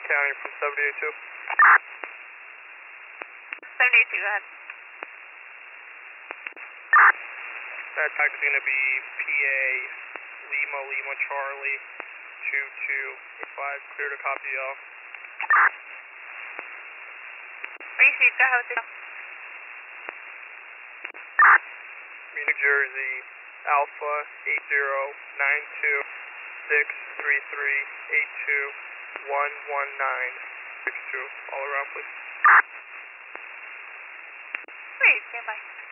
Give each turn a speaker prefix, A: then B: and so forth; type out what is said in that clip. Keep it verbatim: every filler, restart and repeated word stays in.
A: County from seventy-eight two.
B: seventy-eight two, go ahead.
A: That tag is going to be P A Lima Lima Charlie two two eight five, clear to copy y'all.
B: Receive, go ahead with the
A: New Jersey, Alpha eight zero nine two six three three eight two one one nine six two. All around, please.
B: Please, stand by.